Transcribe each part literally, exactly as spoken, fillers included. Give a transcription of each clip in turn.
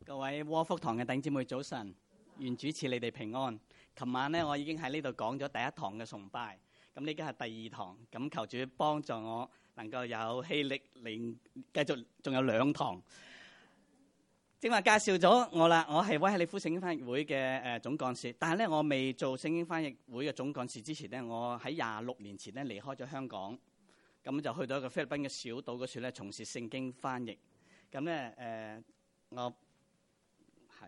各位窩福堂嘅弟兄姊妹早晨，願主賜你哋平安。琴晚咧，我已經喺呢度講咗第一堂嘅崇拜，咁呢家係第二堂，咁求主幫助我能夠有氣力嚟繼續，仲有兩堂。正話介紹咗我啦，我係威克里夫聖經翻譯會嘅誒總幹事，但係咧我未做聖經翻譯會嘅總幹事之前咧，我喺廿六年前咧離開咗香港，咁就去到一個菲律賓嘅小島嗰處咧從事聖經翻譯。咁咧誒我。係，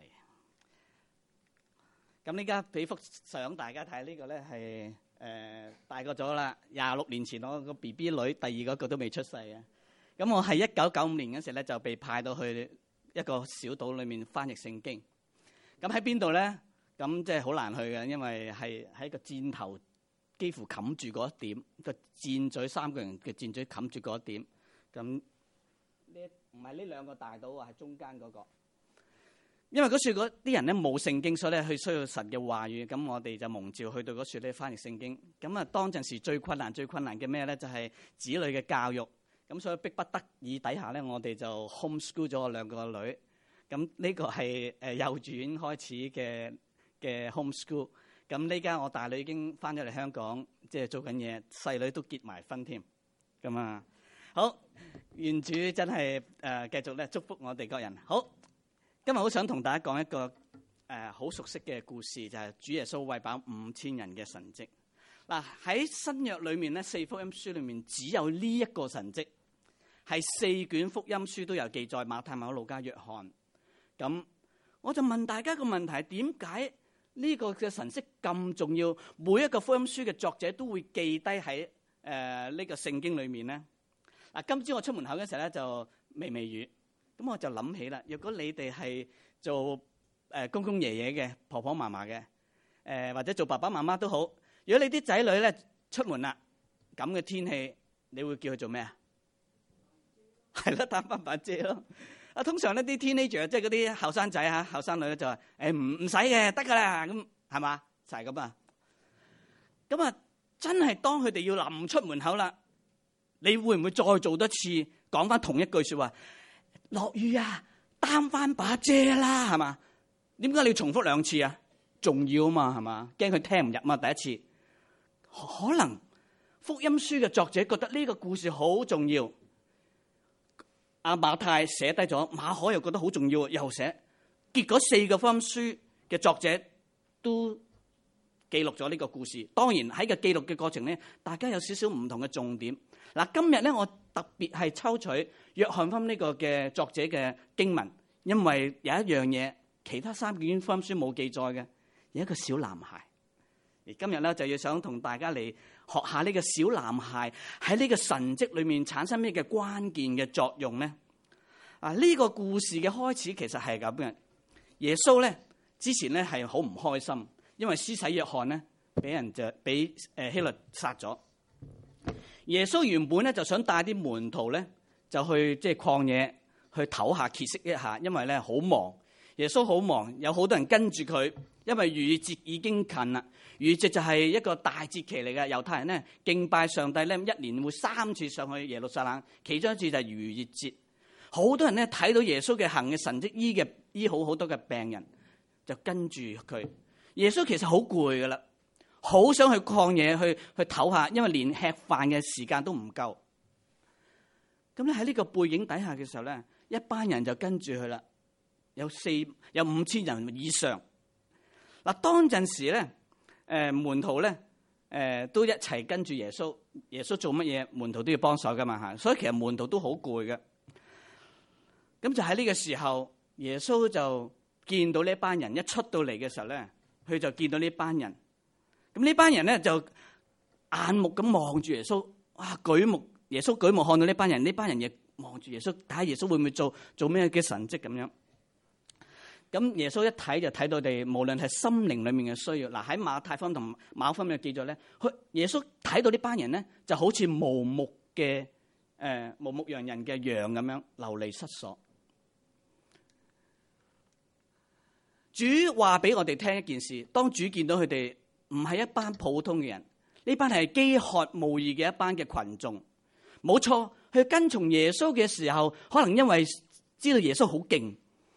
咁呢家俾幅相大家睇，呢個咧係誒大個咗啦。廿六年前我個 B B 女第二個個都未出世嘅。咁我係一九九五年嗰時咧就被派到去一個小島裏面翻譯聖經。咁喺邊度咧？咁即係好難去嘅，因為係喺個箭頭幾乎冚住嗰一點，個箭嘴三個人嘅箭嘴冚住嗰一點。咁呢唔係呢兩個大島啊，係中間嗰個。因為嗰處嗰啲人咧冇聖經，所以咧佢需要神嘅話語。咁我哋就蒙召去到嗰處咧翻譯聖經。咁啊，當陣時最困難、最困難嘅咩咧？就係子女嘅教育。咁所以逼不得已底下咧，我哋就 homeschool 咗我兩個女。咁呢個係誒幼稚園開始嘅嘅 homeschool。咁呢家我大女已經翻咗嚟香港，即係做緊嘢，細女都結埋婚添。咁啊，好，願主真係誒繼續咧祝福我哋各人。好。今日好想同大家講一個誒好、呃、熟悉嘅故事，就係、是、主耶穌餵飽五千人嘅神蹟。嗱，喺新約裏面咧，四福音書裏面只有呢一個神蹟，係四卷福音書都有記載，馬太、馬可、路加、約翰。咁我就問大家個問題：點解呢個嘅神蹟咁重要？每一個福音書嘅作者都會記低喺誒呢個聖經裏面咧。嗱，今朝我出門口嘅時候咧，就微微雨。咁我就諗起啦，如果你哋係做誒公公爺爺嘅、婆婆嫲嫲嘅，誒或者做爸爸媽媽都好，如果你啲仔女咧出門啦，咁嘅天氣，你會叫佢做咩啊？係咯，擔翻把遮咯。啊，通常呢啲 teenager 即係嗰啲後生仔嚇、後生女咧就話：誒唔唔使嘅，得㗎啦，咁係嘛？就係咁啊。咁啊，真係當佢哋要臨出門口啦，你會唔會再做多次講翻同一句説話？落雨啊，擔翻把遮啦，係嘛？點解你要重複兩次啊？重要啊嘛，係嘛？驚佢聽唔入嘛。第一次可能福音書嘅作者覺得呢個故事好重要，阿馬太寫低咗，馬可又覺得好重要，又寫，結果四個福音書嘅作者都記錄咗呢個故事。當然喺個記錄嘅過程咧，大家有少少唔同嘅重點。嗱，今日咧我特別係抽取約翰福音呢個嘅作者嘅經文，因為有一樣嘢其他三卷福音書冇記載嘅，有一個小男孩。而今日咧就要想同大家嚟學下呢個小男孩喺呢個神蹟裏面產生咩嘅關鍵嘅作用咧？啊，呢個故事嘅開始其實係咁嘅。耶穌咧之前咧係好唔開心，因為施洗約翰咧俾人就俾誒希律殺咗。耶穌原本咧就想帶啲門徒咧就去即係曠野去唞下歇息一下，因為咧好忙。耶穌好忙，有好多人跟住佢，因為逾越節已經近啦。逾越節就係一個大節期嚟嘅，猶太人咧敬拜上帝咧一年會三次上去耶路撒冷，其中一次就係逾越節。好多人咧睇到耶穌嘅行嘅神蹟，醫嘅醫好好多嘅病人，就跟住佢。耶穌其實好攰噶啦。好想去曠野去去唞下，因為連吃飯嘅時間都唔夠。咁咧喺呢個背景底下嘅時候咧，一班人就跟住佢啦，有四有五千人以上。嗱，當陣時咧，誒門徒咧，誒都一齊跟住耶穌。耶穌做乜嘢，門徒都要幫手噶嘛嚇。所以其實門徒都好攰嘅。咁就喺呢個時候，耶穌就見到呢班人一出到嚟嘅時候咧，佢就見到呢班人。咁呢班人咧就眼目咁望住耶穌，哇！舉目耶穌舉目看到呢班人，呢班人亦望住耶穌，睇下耶穌會唔會做做咩嘅神蹟咁樣。咁耶穌一睇就睇到哋，無論係心靈裏面嘅需要。嗱，喺馬太福音同馬可福音嘅記載咧，佢耶穌睇到呢班人咧就好似無牧嘅誒無牧羊人嘅羊咁樣流離失所。主話俾我哋聽一件事，當主見到佢哋。唔係一班普通嘅人，呢班係飢渴慕義嘅一班嘅群眾。冇錯，去跟從耶穌嘅時候，可能因為知道耶穌好勁，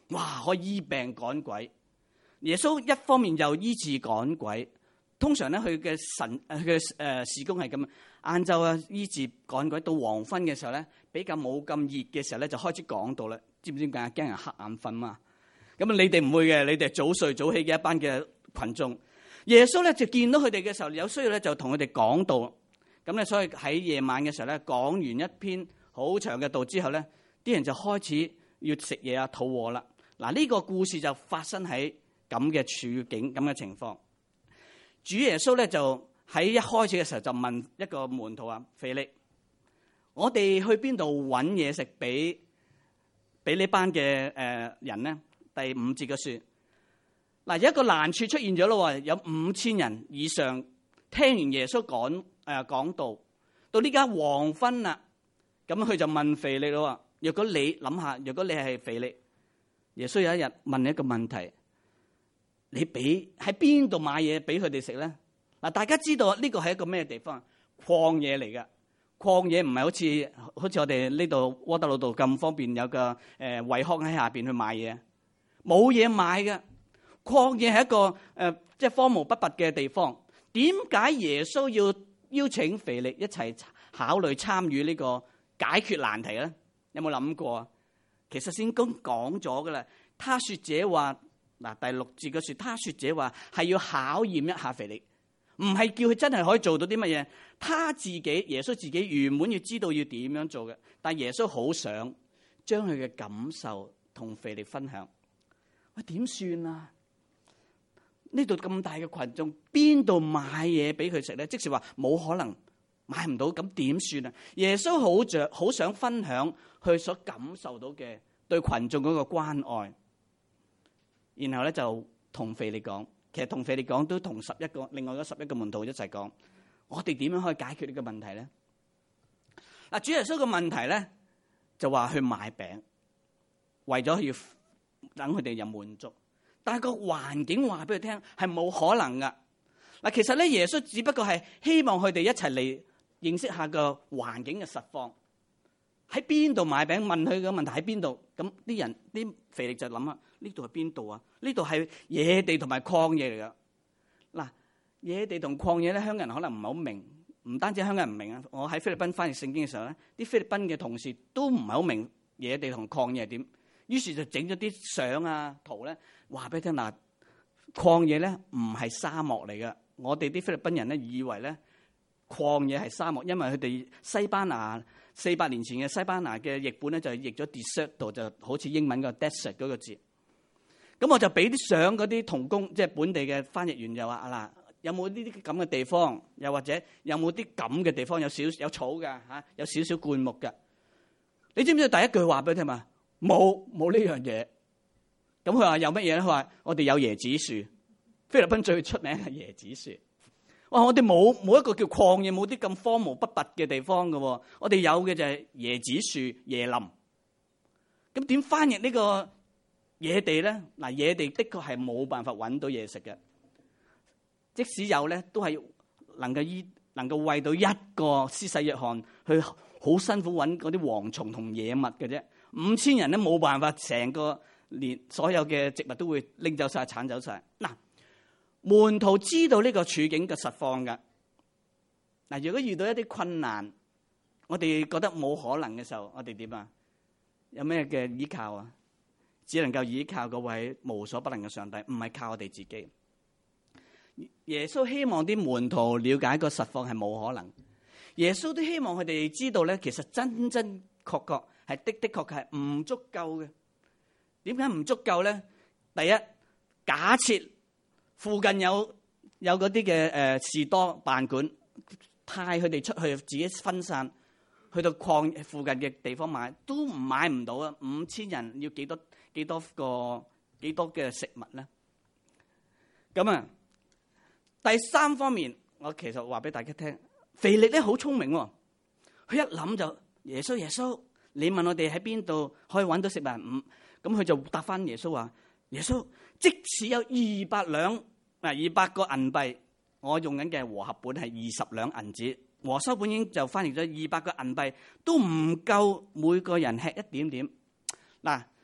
哇，可以醫病趕鬼。耶穌一方面又醫治趕鬼，通常咧佢嘅神佢嘅誒事工係咁，晏晝啊醫治趕鬼，到黃昏嘅時候咧比較冇咁熱嘅時候咧就開始講道啦。知唔知點解？驚人瞌眼瞓嘛。咁啊，你哋唔會嘅，你哋早睡早起嘅一班嘅群眾。耶穌咧就見到佢哋嘅時候有需要咧，就同佢哋講道。咁咧，所以喺夜晚嘅時候咧，講完一篇好長嘅道之後咧，啲人就開始要食嘢啊，肚餓啦。嗱，呢個故事就發生喺咁嘅處境、咁嘅情況。主耶穌咧就喺一開始嘅時候就問一個門徒啊，腓力，我哋去邊度揾嘢食俾俾呢班嘅誒人呢？第五節嘅說，嗱，有一個難處出現咗咯，有五千人以上聽完耶穌講誒講道，到呢家黃昏啦，咁佢就問腓力咯，若果你諗下，若果你係腓力，耶穌有一日問你一個問題，你俾喺邊度買嘢俾佢哋食咧？嗱，大家知道呢個係一個咩地方？曠野嚟嘅。曠野唔係好似好似我哋呢度窩打老道咁方便，有個誒惠康喺下邊去買嘢，冇嘢買嘅。曠野係一個誒即係荒蕪不拔嘅地方。點解耶穌要邀請腓力一齊考慮參與呢個解決難題咧？有冇諗過啊？其實先講講咗噶啦。他說這話，嗱，第六節嘅說，他說這話係要考驗一下腓力。唔係叫佢真係可以做到啲乜嘢，他自己耶穌自己原本要知道要點樣做嘅，但耶穌好想將佢嘅感受同腓力分享。喂，點算啊？呢度咁大嘅群眾，邊度買嘢俾佢食咧？即是話冇可能買唔到，咁點算啊？耶穌好着好想分享佢所感受到嘅對群眾嗰個關愛，然後咧就同腓力講。其實同腓力講都同十一個另外嗰十一個門徒一齊講，我哋點樣可以解決呢個問題咧？嗱，主耶穌個問題咧就話去買餅，為咗要等佢哋有滿足，但係個環境話俾佢聽係冇可能噶。嗱，其實咧耶穌只不過係希望佢哋一齊嚟認識下個環境嘅實況，喺邊度買餅？問佢個問題喺邊度？咁啲人啲腓力就諗下，呢度係邊度啊？呢度係野地同埋曠野嚟噶。嗱，野地同曠野咧，香港人可能唔係好明。唔單止香港人唔明啊，我喺菲律賓翻譯聖經嘅時候咧，啲菲律賓嘅同事都唔係好明野地同曠野係點。於是就整咗啲相啊圖咧，話俾你聽嗱，曠野咧唔係沙漠嚟嘅。我哋啲菲律賓人咧以為咧曠野係沙漠，因為佢哋西班牙四百年前嘅西班牙嘅譯本咧就譯咗 desert 度，就好似英文個 desert 嗰個字。咁我就俾啲相嗰啲同工，即係本地嘅翻譯員就話啊嗱，有冇呢啲咁嘅地方？又或者有冇啲咁嘅地方有少有草㗎嚇，有少少灌木㗎？你知唔知第一句話俾佢聽嘛？冇冇呢樣嘢。咁佢話有乜嘢咧？佢話我哋有椰子樹，菲律賓最出名係椰子樹。哇！我哋冇冇一個叫曠野，冇啲咁荒蕪不拔嘅地方㗎喎。我哋有嘅就係椰子樹、椰林。咁點翻譯呢個野地咧？嗱，野地的確係冇辦法揾到嘢食嘅。即使有咧，都係能夠醫能夠餵到一個施洗約翰去好辛苦揾嗰啲蝗蟲同野物嘅啫。五千人都冇辦法，成個連所有嘅植物都會拎走晒、剷走晒。嗱，門徒知道呢個處境嘅實況㗎。嗱，如果遇到一啲困難，我哋覺得冇可能嘅時候，我哋點啊？有咩嘅依靠啊？只能夠依靠嗰位無所不能嘅上帝，唔係靠我哋自己。耶穌希望啲門徒了解個實況係冇可能。耶穌都希望佢哋知道咧，其實真真確確係的的確確係唔足夠嘅。點解唔足夠咧？第一，假設附近有有嗰啲嘅誒士多辦館，派佢哋出去自己分散去到礦附近嘅地方買，都唔買唔到啊！五千人要幾多幾多個幾多嘅食物咧？咁啊，第三方面，我其實話俾大家聽，腓力咧好聰明喎，佢一諗就耶穌耶穌，你問我哋喺邊度可以揾到食物？唔，咁佢就答翻耶穌話：耶穌，即使有二百兩嗱二百個銀幣，我用緊嘅和合本係二十兩銀子，和修本已經就翻譯咗二百個銀幣，都唔夠每個人吃一點點。嗱，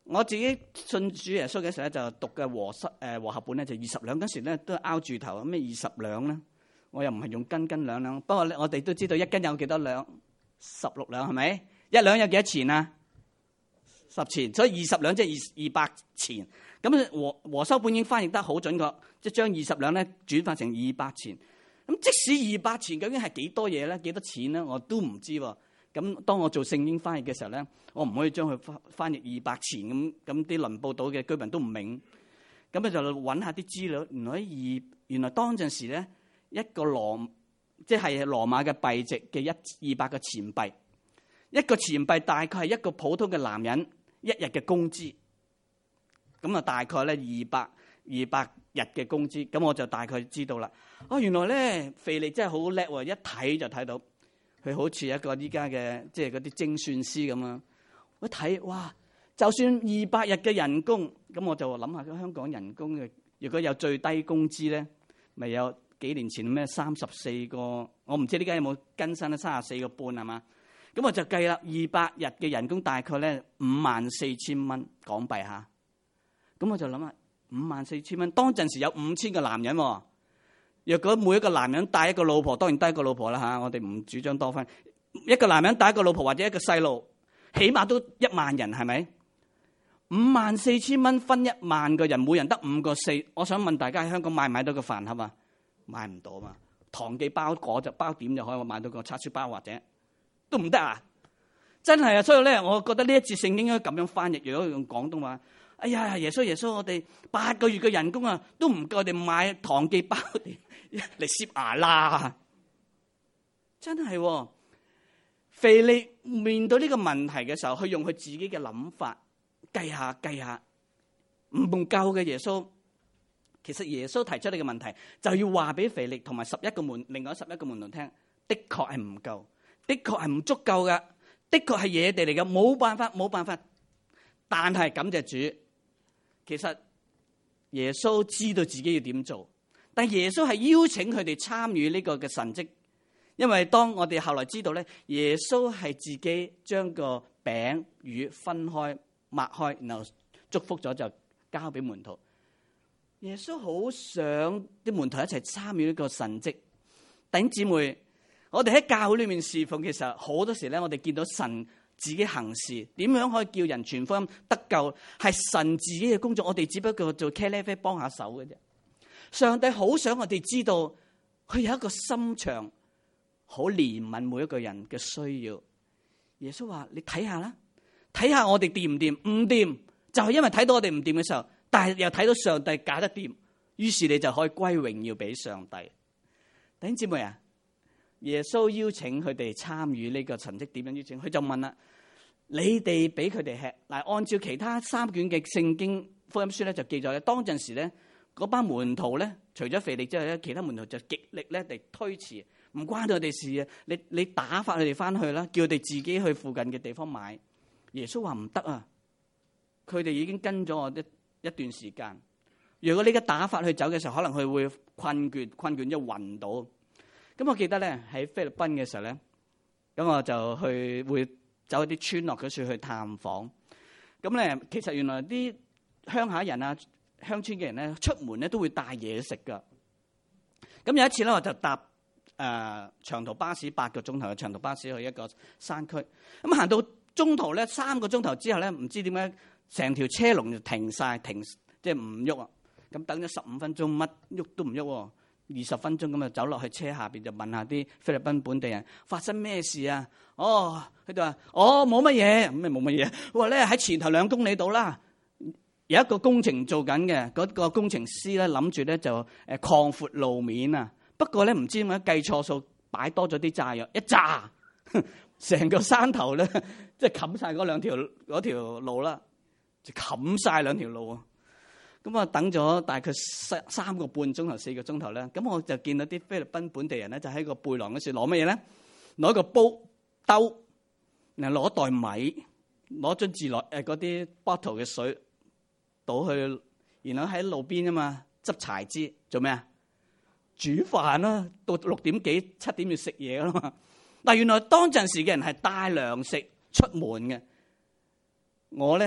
我自己信主耶穌嘅時候咧，就讀嘅和室誒和合本咧，就二十兩嗰時咧都拗住頭，咩二十兩咧？我又唔係用斤斤兩兩，不過咧我哋都知道一斤有幾多兩？十六兩係咪？一兩有幾多錢啊？十錢，所以二十兩即係二二百錢。咁和和修本已經翻譯得好準確，即係將二十兩咧轉化成二百錢。咁即使二百錢究竟係幾多嘢咧？幾多錢咧？我都唔知喎。咁當我做聖經翻譯嘅時候咧，我唔可以將佢翻翻譯二百錢咁，咁啲倫布島嘅居民都唔明。咁咧就揾下啲資料，原來二原來當陣時咧一個羅即係羅馬嘅幣值嘅一二百個錢幣，一個錢幣大概係一個普通嘅男人一日嘅工資。咁啊，大概咧二百二百日嘅工資，咁我就大概知道啦。哦，原來咧腓力真係好叻喎，一睇就睇到佢好似一個依家嘅即係嗰啲精算師咁啊！我一睇哇，就算二百日嘅人工，咁我就諗下香港人工嘅，如果有最低工資咧，咪有幾年前咩三十四個，我唔知呢家有冇更新咧，三十四個半係嘛？咁我就計啦，二百日嘅人工大概咧五萬四千蚊港幣嚇。咁我就諗下，五萬四千蚊，當陣時有五千個男人喎。若果每一個男人帶一個老婆，當然帶一個老婆啦嚇，我哋唔主張多分。一個男人帶一個老婆或者一個細路，起碼都一萬人係咪？五萬四千蚊分一萬個人，每人得五個四。我想問大家喺香港買唔買到個飯盒啊？買唔到嘛？糖記包果就包點就可以買到個叉燒包或者都唔得啊！真係啊，所以咧，我覺得呢一節聖經應該咁樣翻譯，如果用廣東話。哎呀，耶穌耶穌，我哋八個月嘅人工啊，都唔夠我哋買糖記包嚟攝牙啦！真係、哦，腓力面對呢個問題嘅時候，佢用佢自己嘅諗法計下計下，唔夠嘅耶穌。其實耶穌提出呢個問題，就要話俾腓力同埋十一個門，另外十一個門徒聽，的確係唔夠，的確係唔足夠噶，的確係野地嚟嘅，冇辦法，冇辦法。但係感謝主。其實耶穌知道自己要點做，但耶穌係邀請佢哋參與呢個嘅神蹟，因為當我哋後來知道咧，耶穌係自己將個餅魚分開擘開，然後祝福咗就交俾門徒。耶穌好想啲門徒一齊參與呢個神蹟。弟兄姊妹，我哋喺教會裏面侍奉，其實好多時咧，我哋見到神自己行事，點樣可以叫人傳福音得救，係神自己嘅工作，我哋只不過做茄喱啡幫下手嘅啫。上帝好想我哋知道，佢有一個心腸，好憐憫每一個人嘅需要。耶穌話：你睇下啦，睇下我哋掂唔掂？唔掂就係因為睇到我哋唔掂嘅時候，但係又睇到上帝搞得掂，於是你就可以歸榮耀俾上帝。弟兄姊妹啊！耶穌邀請佢哋參與呢個神蹟，點樣邀請？佢就問啦：你哋俾佢哋吃嗱？按照其他三卷嘅聖經福音書咧，就記載咧，當陣時咧，嗰班門徒咧，除咗腓力之外咧，其他門徒就極力咧嚟推辭，唔關佢哋事啊！你你打發佢哋翻去啦，叫佢哋自己去附近嘅地方買。耶穌話唔得啊！佢哋已經跟咗我一一段時間，如果你而家打發佢走嘅時候，可能佢會困倦，困倦之後暈倒。咁我記得咧喺菲律賓嘅時候咧，咁我就去會走一啲村落嗰處去探訪。咁咧其實原來啲鄉下人啊、鄉村嘅人咧出門咧都會帶嘢食噶。咁有一次咧我就搭誒、呃、長途巴士八個鐘頭嘅長途巴士去一個山區。咁行到中途咧三個鐘頭之後咧，唔知點解成條車龍就停晒，停即係唔喐啊！咁等咗十五分鐘，乜喐都唔喐。二十分鐘咁就走落去車下邊，就問下啲菲律賓本地人發生咩事啊？哦，佢哋話：哦，冇乜嘢，咩冇乜嘢。佢話咧喺前頭兩公里度啦，有一個工程做緊嘅，嗰個工程師咧諗住咧就誒擴闊路面啊。不過咧唔知點解計錯數，擺多咗啲炸藥，一炸成個山頭咧即係冚晒嗰兩條嗰條路啦，就冚晒兩條路啊！咁啊，等咗大概三三個半鐘頭、四個鐘頭咧，咁我就見到啲菲律賓本地人咧，就喺個背囊嗰處攞乜嘢咧？攞個煲兜，然後攞袋米，攞樽自來誒嗰啲 bottle 嘅水倒去，然後喺路邊啊嘛執柴枝做咩啊？煮飯啦，到六點幾七點要食嘢啦嘛。嗱，原來當陣時嘅人係帶糧食出門嘅。我咧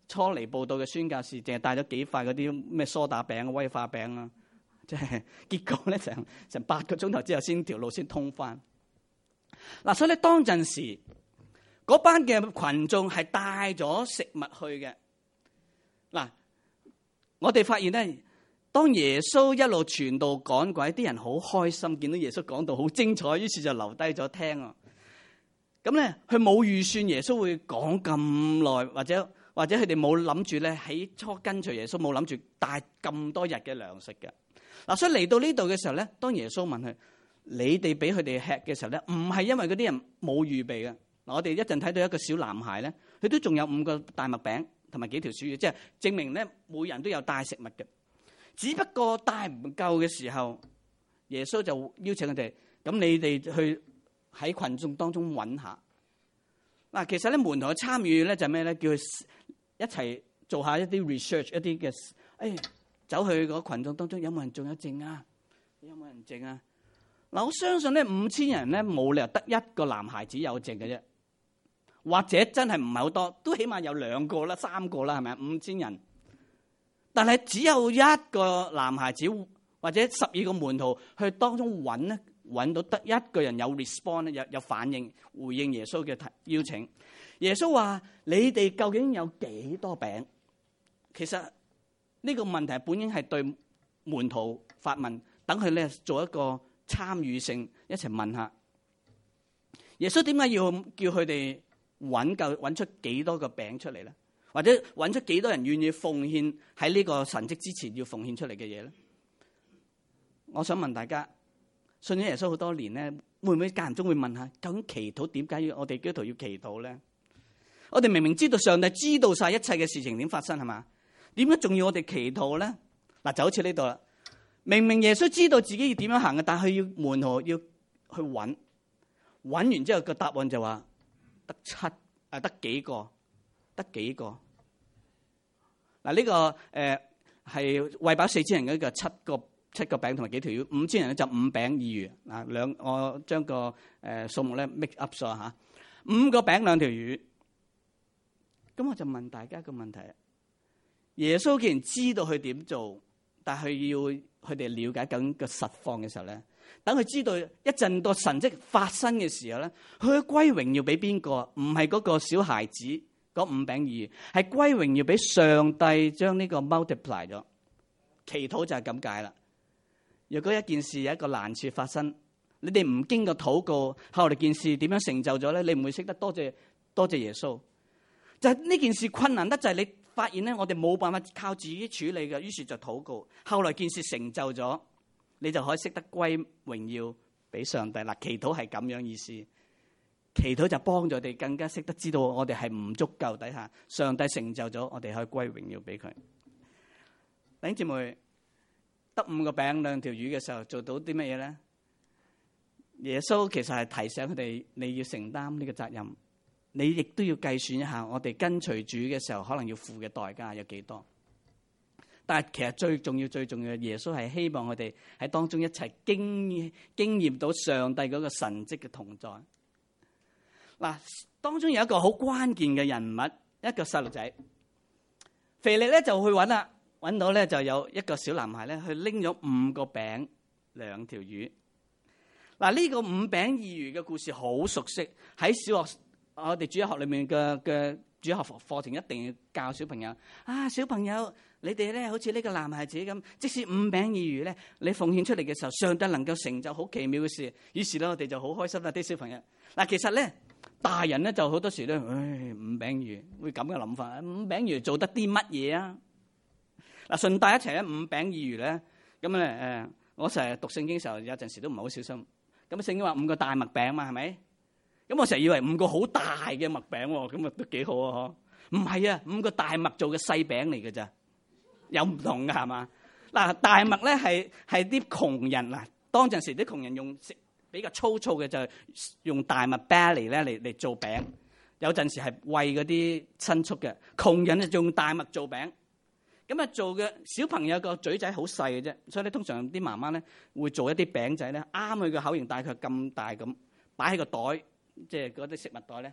初嚟報道嘅宣教士，淨係帶咗幾塊嗰啲咩梳打餅、威化餅啊，即係結果咧成成八個鐘頭之後先條路先通翻。嗱，所以咧當陣時嗰班嘅群眾係帶咗食物去嘅。嗱，我哋發現咧，當耶穌一路傳道趕鬼，啲人好開心，見到耶穌講道好精彩，於是就留低咗聽啊。咁咧，佢冇預算耶穌會講咁耐，或者或者佢哋冇諗住咧喺初跟隨耶穌，冇諗住帶咁多日嘅糧食嘅。嗱，所以嚟到呢度嘅時候咧，當耶穌問佢：你哋俾佢哋吃嘅時候咧，唔係因為嗰啲人冇預備嘅。嗱，我哋一陣睇到一個小男孩咧，佢都仲有五個大麥餅同埋幾條小魚，即係證明咧每人都有帶食物嘅。只不過帶唔夠嘅時候，耶穌就邀請佢哋：咁你哋去喺群眾當中揾下。嗱，其實咧門徒嘅參與咧就係咩咧？叫佢一齊做下一啲 research， 一啲嘅，誒，走去個群眾當中有冇人仲有證啊？有冇人證啊？嗱，我相信咧五千人咧冇理由得一個男孩子有證嘅啫，或者真係唔係好多，都起碼有兩個啦、三個啦，係咪啊？五千人，但係只有一個男孩子或者十二個門徒去當中揾咧。揾到得一個人有 respond 有有反應回應耶穌嘅邀請。耶穌話：你哋究竟有幾多餅？其實呢個問題本應係對門徒發問，等佢咧做一個參與性一齊問下。耶穌點解要叫佢哋揾夠揾出幾多個餅出嚟咧？或者揾出幾多人願意奉獻喺呢個神蹟之前要奉獻出嚟嘅嘢咧？我想問大家。信咗耶穌好多年咧，會唔會間唔中會問下，究竟祈禱點解要我哋基督徒要祈禱咧？我哋明明知道上帝知道晒一切嘅事情點發生係嘛？點解仲要我哋祈禱咧？嗱，就好似呢度啦，明明耶穌知道自己要點樣行嘅，但係佢要門徒要去揾，揾完之後個答案就話得七啊，得幾個，得幾個。嗱、這、呢個誒係餵飽四千人嘅一個七個。七個餅同埋幾條魚，五千人咧就五餅二魚。嗱，兩我將個誒數目咧 make up 咗嚇，五個餅兩條魚。咁我就問大家一個問題：耶穌既然知道佢點做，但係佢要佢哋了解緊個實況嘅時候咧，等佢知道一陣個神蹟發生嘅時候咧，佢歸榮要俾邊個？唔係嗰個小孩子嗰五餅二魚，係歸榮要俾上帝將呢個 multiply 咗。祈禱就係咁解啦。如果一件事有一個難處發生，你哋唔經過禱告，後嚟件事點樣成就咗咧？你唔會識得多謝多謝耶穌。就係呢件事困難得就係你發現咧，我哋冇辦法靠自己處理嘅，於是就禱告。後來件事成就咗，你就可以識得歸榮耀俾上帝。嗱，祈禱係咁樣意思。祈禱就幫助我哋更加識得知道我哋係唔足夠底下，上帝成就咗，我哋可以歸榮耀俾佢。弟兄姊妹。得五個餅兩條魚嘅時候，做到啲乜嘢咧？耶穌其實係提醒佢哋，你要承擔呢個責任，你亦都要計算一下，我哋跟隨主嘅時候，可能要付嘅代價有幾多。但係其實最重要、最重要嘅，耶穌係希望我哋喺當中一齊經經驗到上帝嗰個神蹟嘅同在。嗱，當中有一個好關鍵嘅人物，一個細路仔，腓力咧就去揾啦。揾到咧就有一個小男孩咧，去拎咗五個餅兩條魚。嗱，呢個五餅二魚嘅故事好熟悉，喺小學我哋主日學裏面嘅嘅主日學課程一定要教小朋友。啊，小朋友，你哋咧好似呢個男孩子咁，即使五餅二魚咧，你奉獻出嚟嘅時候，上帝能夠成就好奇妙嘅事。於是咧，我哋就好開心啦，啲小朋友。嗱，其實咧大人咧就好多時咧，唉，五餅魚會咁嘅諗法，五餅魚做得啲乜嘢啊？嗱，順帶一齊咧，五餅二魚咧，咁咧誒，我成日讀聖經嘅時候，有陣時都唔係好小心。咁聖經話五個大麥餅嘛，係咪？咁我成日以為五個好大嘅麥餅喎，咁啊都幾好啊！嗬，唔係啊，五個大麥做嘅細餅嚟嘅咋，有唔同㗎係嘛？嗱，大麥咧係係啲窮人嗱，當陣時啲窮人用食比較粗糙嘅就係用大麥 barley 咧嚟嚟做餅，有陣時係餵嗰啲牲畜嘅，窮人就用大麥做餅。咁啊，做嘅小朋友個嘴仔好細嘅啫，所以咧通常啲媽媽咧會做一啲餅仔咧，啱佢個口型，大概咁大咁，擺喺個袋，即係嗰啲食物袋咧，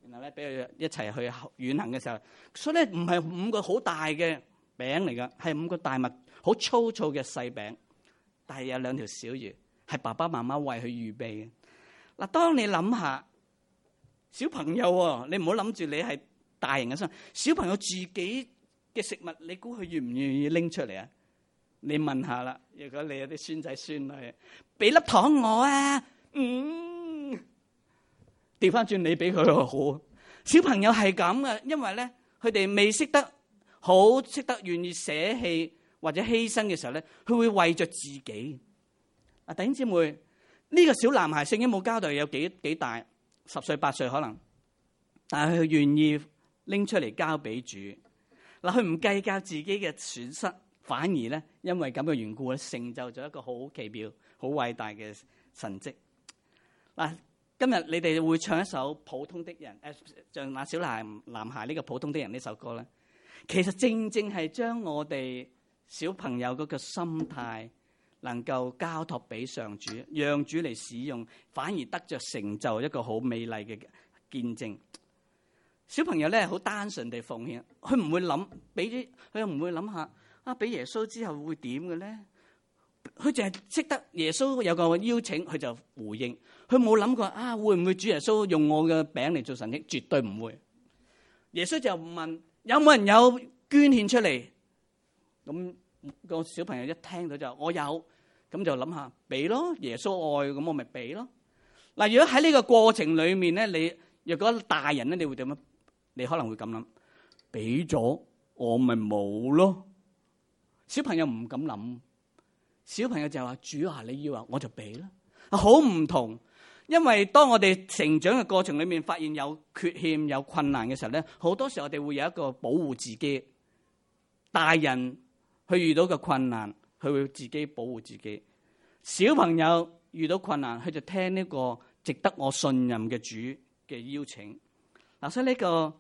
然後咧俾佢一齊去遠行嘅時候，所以咧唔係五個好大嘅餅嚟噶，係五個大麥好粗糙嘅細餅，但係有兩條小魚，係爸爸媽媽為佢預備嘅。嗱，當你諗下小朋友喎，你唔好諗住你係大人嘅身，小朋友自己嘅食物，你估佢願唔願意拎出嚟啊？你問下啦，如果你有啲孫仔孫女，俾粒糖我啊，嗯，調翻轉你俾佢好。小朋友係咁嘅，因為咧佢哋未識得好識得願意捨棄或者犧牲嘅時候咧，佢會為着自己。啊，弟兄姊妹，呢個小男孩聖經冇交代有幾幾大，十歲八歲可能，但係佢願意拎出嚟交俾主。嗱，佢唔計較自己嘅損失。反而咧，因為咁嘅緣故咧，成就咗一個好奇妙、好偉大嘅神蹟。嗱，今日你哋會唱一首《普通的人》，誒，像那小男男孩呢個《普通的人》呢首歌咧，其實正正係將我哋小朋友嗰個心態能夠交託俾上主，讓主嚟使用，反而得着成就一個好美麗嘅見證。小朋友咧好單純地奉獻，佢唔會諗俾啲，佢又唔會諗下。啊！俾耶穌之後會點嘅咧？佢淨係識得耶穌有個邀請，佢就回應。佢冇諗過啊，會唔會主耶穌用我嘅餅嚟做神蹟？絕對唔會。耶穌就問：有冇人有捐獻出嚟？咁個小朋友一聽到就我有，咁就諗下俾咯。耶穌愛，咁我咪俾咯。嗱，如果喺呢個過程裏面咧，你若果大人咧，你會點樣？你可能會咁諗：俾咗我咪冇咯。小朋友唔敢諗，小朋友就話：主啊，你要啊，我就俾啦。好唔同，因為當我哋成長嘅過程裏面，發現有缺陷、有困難嘅時候咧，好多時候我哋會有一個保護自己。大人去遇到嘅困難，佢會自己保護自己；小朋友遇到困難，佢就聽呢個值得我信任嘅主嘅邀請。嗱，所以呢個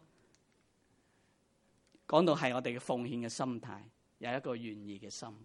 講到係我哋嘅奉獻嘅心態。有一個願意嘅心，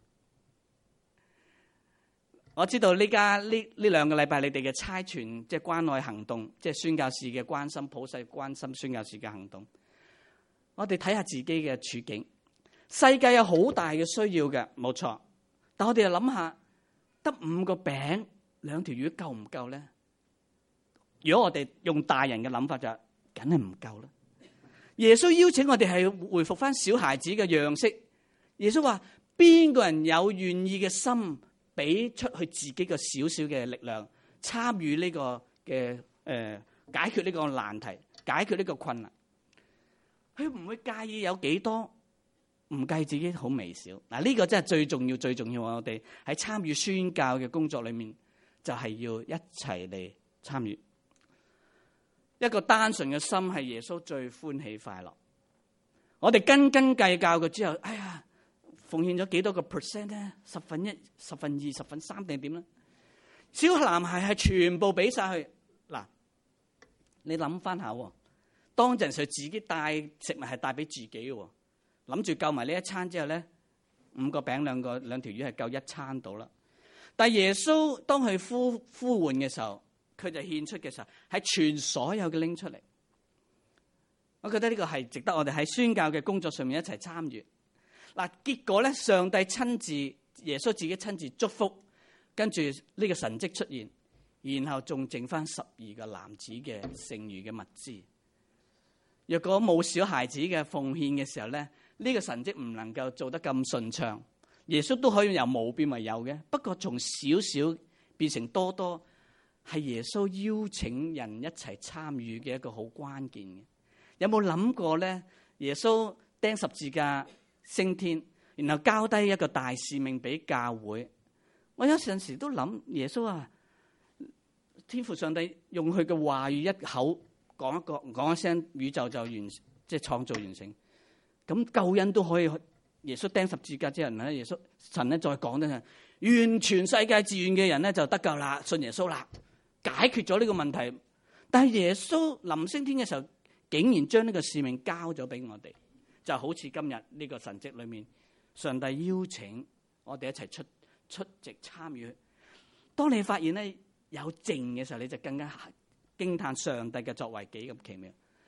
我知道呢家呢呢兩個禮拜你哋嘅差傳，即係關愛行動，即係宣教士嘅關心，普世關心宣教士嘅行動。我哋睇下自己嘅處境，世界有好大嘅需要嘅，冇錯。但我哋又諗下，得五個餅兩條魚夠唔夠咧？如果我哋用大人嘅諗法，就梗係唔夠啦。耶穌邀請我哋係回復翻小孩子嘅樣式。耶穌話：邊個人有願意嘅心，俾出去自己嘅少少嘅力量，參與呢個嘅誒、呃、解決呢個難題，解決呢個困難，佢唔會介意有幾多，唔介意自己好微小。嗱，呢個真係最重要、最重要。我哋喺參與宣教嘅工作裏面，就係要一齊嚟參與。一個單純嘅心係耶穌最歡喜快樂。我哋斤斤計較嘅之後，哎呀〜奉獻咗幾多個 percent 咧？十分一、十分二、十分三定點咧？小男孩係全部俾晒佢。嗱，你諗翻下，當陣時自己帶食物係帶俾自己嘅，諗住夠埋呢一餐之後咧，五個餅兩個兩條魚係夠一餐到啦。但係耶穌當佢呼呼喚嘅時候，佢就獻出嘅時候，係全所有嘅拎出嚟。我覺得呢個係值得我哋喺宣教嘅工作上面一齊參與。嗱，結果咧，上帝親自耶穌自己親自祝福，跟住呢個神蹟出現，然後仲剩翻十二個男子嘅剩餘嘅物資。若果冇小孩子嘅奉獻嘅時候咧，呢個神蹟唔能夠做得咁順暢。耶穌都可以由冇變為有嘅，不過從少少變成多多，係耶穌邀請人一齊參與嘅一個好關鍵嘅。有冇諗過咧？耶穌釘十字架升天，然後交低一個大使命俾教會。我有陣時都諗，耶穌啊，天父上帝用佢嘅話語一口講一個講一聲，宇宙就完，即係創造完成。咁救恩都可以，耶穌釘十字架之後咧，耶穌神咧再講咧，願全世界自願嘅人咧就得救啦，信耶穌啦，解決咗呢個問題。但係耶穌臨升天嘅時候，竟然將呢個使命交咗俾我哋。就好似今日呢個神蹟裏面，上帝邀請我哋一齊出出席參與。當你發現咧有剩嘅時候，你就更加驚嘆上帝嘅作為幾咁奇妙。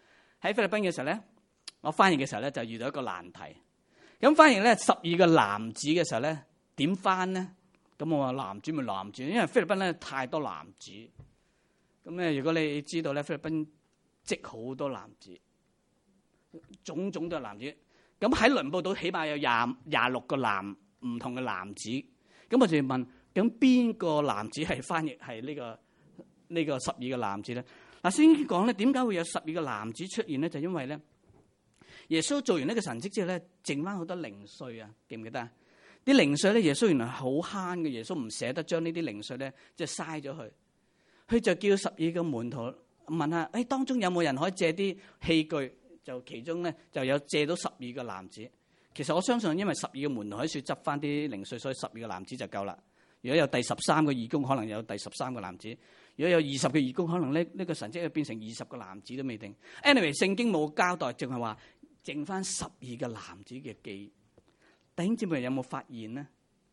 喺菲律賓嘅時候咧，我翻譯嘅時候咧就遇到一個難題。咁翻譯咧十二個男子嘅時候咧點翻咧？咁我話男子咪男子，因為菲律賓咧太多男子。咁咧如果你知道咧菲律賓積好多男子，種種都係男子。咁喺倫布島起碼有廿廿六個男唔同嘅男子。咁我就要問，咁邊個男子係翻譯係呢個呢個十二個男子咧？嗱，先講咧點解會有十二個男子出現咧？就因為咧。耶穌做完呢個神蹟之後咧，剩翻好多零碎啊，記唔記得啊？啲零碎咧，耶穌原來好慳嘅，耶穌唔捨得將呢啲零碎咧，即係嘥咗佢。佢就叫十二個門徒問下，誒、哎、當中有冇人可以借啲器具？就其中咧就有借到十二個男子。其實我相信，因為十二個門徒喺處執翻啲零碎，所以十二個男子就夠啦。如果有第十三個義工，可能有第十三個男子；如果有二十個義工，可能呢呢個神蹟會變成二十個男子都未定。Anyway， 聖經冇交代，淨係話。剩翻十二個男子嘅記，弟兄姊妹有冇發現呢？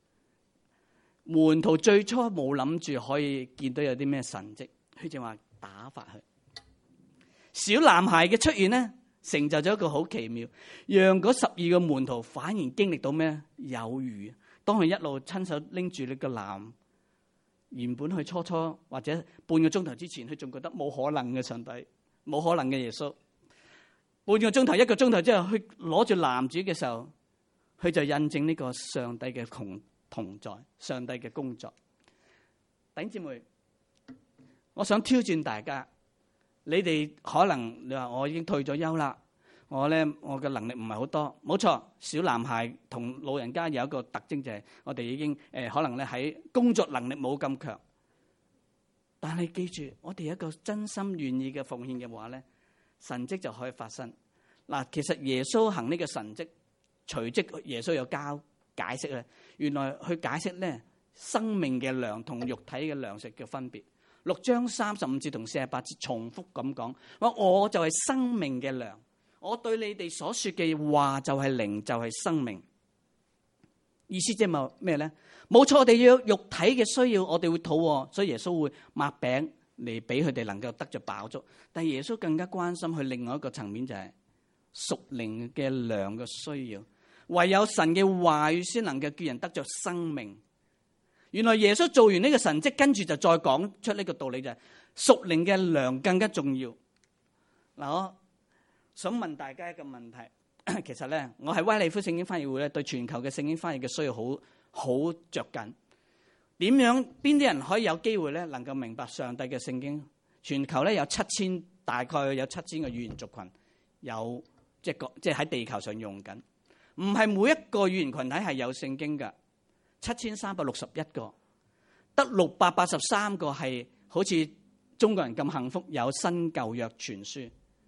門徒最初冇諗住可以見到有啲咩神蹟，佢就話打發佢。小男孩嘅出現呢，成就咗一個好奇妙，讓嗰十二個門徒反而經歷到咩有餘。當佢一路親手拎住呢個籃，原本佢初初或者半個鐘頭之前，佢仲覺得冇可能嘅上帝，冇可能嘅耶穌。半個鐘頭、一個鐘頭之後，佢攞住籃子嘅時候，佢就印證呢個上帝嘅同同在，上帝嘅工作。弟兄姊妹，我想挑戰大家，你哋可能你話我已經退咗休啦，我咧我嘅能力唔係好多，冇錯。小男孩同老人家有一個特徵就係，我哋已經誒可能咧喺工作能力冇咁強，但係記住，我哋有一個真心願意嘅奉獻嘅話咧。神蹟就可以發生嗱，其實耶穌行呢個神蹟，隨即耶穌有交解釋咧。原來去解釋咧生命嘅糧同肉體嘅糧食嘅分別。六章三十五節同四十八節重複咁講，話我就係生命嘅糧，我對你哋所說嘅話就係靈，就係生命。意思即係咪咩咧？冇錯，我哋要肉體嘅需要，我哋會肚餓，所以耶穌會擘餅。嚟俾佢哋能夠得着飽足，但係耶穌更加關心佢另外一個層面，就係屬靈嘅糧嘅需要。唯有神嘅話語先能夠叫人得着生命。原來耶穌做完呢個神蹟，跟住就再講出呢個道理，就係屬靈嘅糧更加重要。嗱，我想問大家一個問題，其實咧，我喺威利夫聖經翻譯會咧，對全球嘅聖經翻譯嘅需要好好着緊。點樣邊啲人可以有機會咧，能夠明白上帝嘅聖經？全球咧有七千，大概有七千個語言族群，有即係個即係喺地球上用緊。唔係每一個語言群體係有聖經㗎，七千三百六十一個，得六百八十三個係好似中國人咁幸福，有新舊約傳書。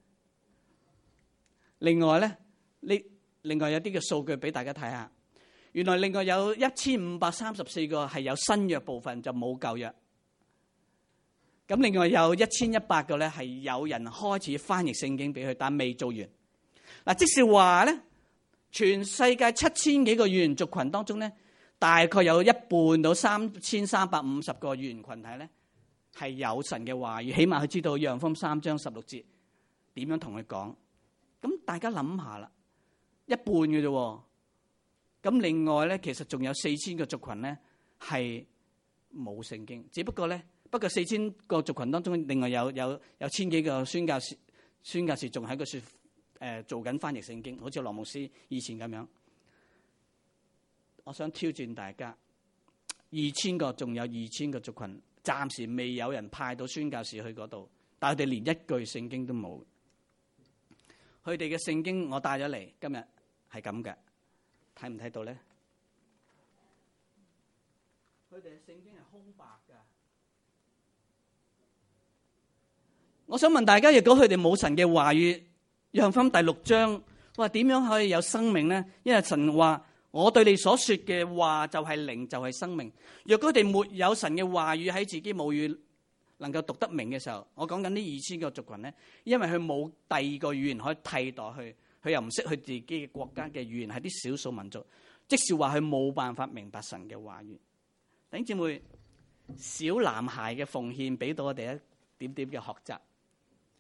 另外咧，呢另外有啲嘅數據俾大家睇下。原來另外有一千五百三十四個係有新約部分，就冇舊約。咁另外有一千一百個咧係有人開始翻譯聖經俾佢，但未做完。嗱，即是話咧，全世界七千幾個語言族群當中咧，大概有一半到三千三百五十個語言群體咧係有神嘅話語，起碼佢知道約翰福音三章十六節點樣同佢講。咁大家諗下啦，一半嘅啫。咁另外咧，其實仲有四千個族群咧係冇聖經，只不過咧，不過四千個族群當中，另外有有有千幾個宣教士，宣教士仲喺個說誒做緊翻譯聖經，好似羅牧師以前咁樣。我想挑戰大家，二千個仲有二千個族群，暫時未有人派到宣教士去嗰度，但係佢哋連一句聖經都冇。佢哋嘅聖經我帶咗嚟，今日係咁嘅。睇唔睇到咧？佢哋嘅聖經係空白噶。我想問大家，如果佢哋冇神嘅話語，約翰福音第六章，話點樣可以有生命咧？因為神話我對你所說嘅話就係靈，就係生命。若果佢哋沒有神嘅話語喺自己母語能夠讀得明嘅時候，我講緊呢二千個族群咧，因為佢冇第二個語言可以替代去。佢又唔識佢自己嘅國家嘅語言，係啲少數民族，即是話佢冇辦法明白神嘅話語。弟兄姊妹，小男孩嘅奉獻俾到我哋一點點嘅學習。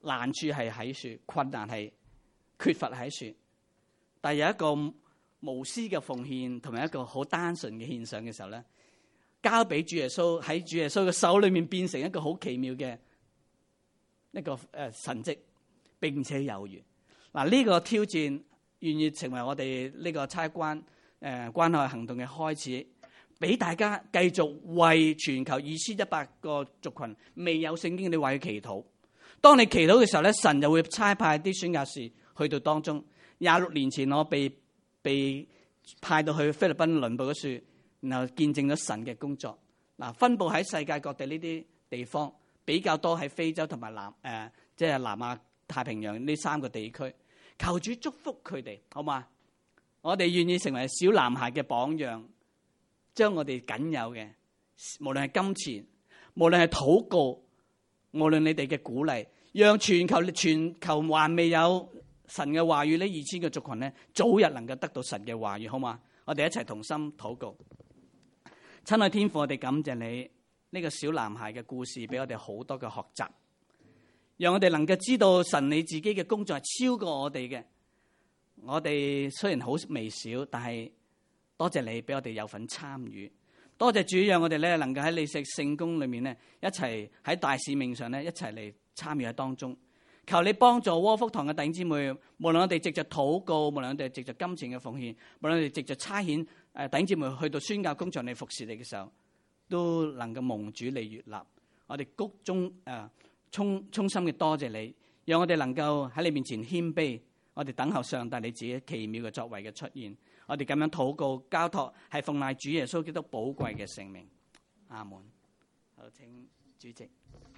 難處係喺處，困難係缺乏喺處，但係有一個無私嘅奉獻同埋一個好單純嘅獻上嘅時候咧，交俾主耶穌，喺主耶穌嘅手裏面變成一個好奇妙嘅一個誒神蹟，並且有餘。嗱，呢個挑戰願意成為我哋呢個差關誒關愛行動嘅開始，俾大家繼續為全球二千一百個族群未有聖經，你為佢祈禱。當你祈禱嘅時候咧，神就會差派啲宣教士去到當中。廿六年前我被被派到去菲律賓倫布嗰處，然後見證咗神嘅工作。嗱，分佈喺世界各地呢啲地方，比較多喺非洲同埋南誒，即係南亞太平洋呢三個地區。求主祝福佢哋，好嘛？我哋願意成為小男孩嘅榜樣，將我哋僅有嘅，無論係金錢，無論係禱告，無論你哋嘅鼓勵，讓全球全球還未有神嘅話語呢二千個族群呢，早日能夠得到神嘅話語，好嘛？我哋一齊同心禱告。親愛天父，我哋感謝你呢個小男孩嘅故事，俾我哋好多嘅學習，讓我哋能夠知道神你自己嘅工作係超過我哋嘅。我哋雖然好微小，但係多謝你俾我哋有份參與。多謝主，讓我哋咧能夠喺你食聖工裏面咧，一齊喺大使命上咧一齊嚟參與喺當中。求你幫助窩福堂嘅弟兄姊妹，無論我哋藉着禱告，無論我哋藉着金錢嘅奉獻，無論我哋藉着差遣誒弟兄姊妹去到宣教工場嚟服侍你嘅時候，都能夠蒙主你悅納。我哋谷中誒衷衷心嘅多謝你，讓我哋能夠喺你面前謙卑，我哋等候上帝你自己奇妙嘅作為嘅出現。我哋咁樣禱告交託，係奉賴主耶穌基督寶貴嘅聖名。阿門。好，請主席。